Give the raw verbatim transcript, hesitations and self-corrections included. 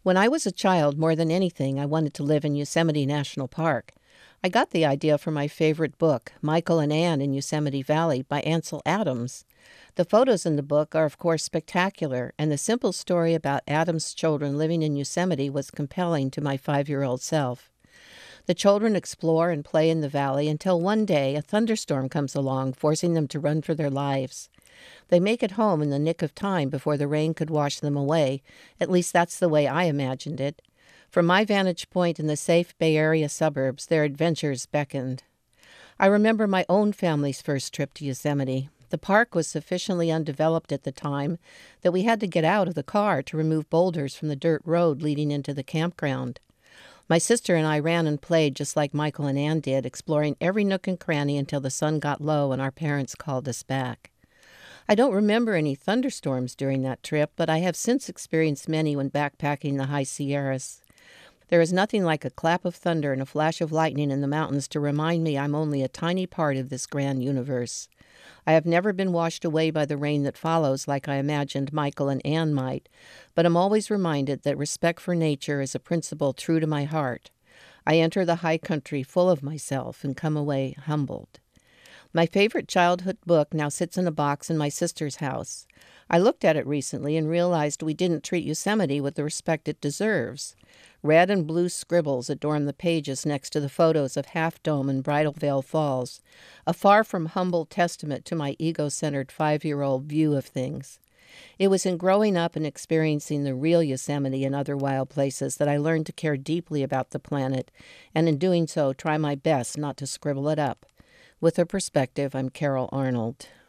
When I was a child, more than anything, I wanted to live in Yosemite National Park. I got the idea from my favorite book, Michael and Anne in Yosemite Valley by Ansel Adams. The photos in the book are, of course, spectacular, and the simple story about Adams' children living in Yosemite was compelling to my five-year-old self. The children explore and play in the valley until one day a thunderstorm comes along, forcing them to run for their lives. They make it home in the nick of time before the rain could wash them away. At least that's the way I imagined it. From my vantage point in the safe Bay Area suburbs, their adventures beckoned. I remember my own family's first trip to Yosemite. The park was sufficiently undeveloped at the time that we had to get out of the car to remove boulders from the dirt road leading into the campground. My sister and I ran and played just like Michael and Ann did, exploring every nook and cranny until the sun got low and our parents called us back. I don't remember any thunderstorms during that trip, but I have since experienced many when backpacking the high Sierras. There is nothing like a clap of thunder and a flash of lightning in the mountains to remind me I'm only a tiny part of this grand universe. I have never been washed away by the rain that follows like I imagined Michael and Anne might, but am always reminded that respect for nature is a principle true to my heart. I enter the high country full of myself and come away humbled. My favorite childhood book now sits in a box in my sister's house. I looked at it recently and realized we didn't treat Yosemite with the respect it deserves. Red and blue scribbles adorn the pages next to the photos of Half Dome and Bridal Veil Falls, a far from humble testament to my ego-centered five-year-old view of things. It was in growing up and experiencing the real Yosemite and other wild places that I learned to care deeply about the planet, and in doing so try my best not to scribble it up. With a perspective, I'm Carol Arnold.